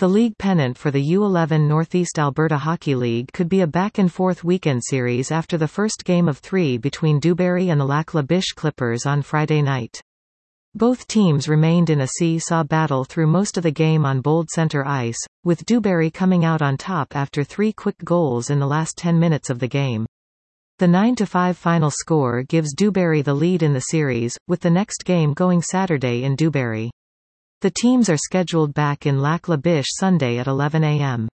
The league pennant for the U11 Northeast Alberta Hockey League could be a back-and-forth weekend series after the first game of 3 between Dewberry and the Lac La Biche Clippers on Friday night. Both teams remained in a see-saw battle through most of the game on Bold Centre ice, with Dewberry coming out on top after 3 quick goals in the last 10 minutes of the game. The 9-5 final score gives Dewberry the lead in the series, with the next game going Saturday in Dewberry. The teams are scheduled back in Lac La Biche Sunday at 11 a.m.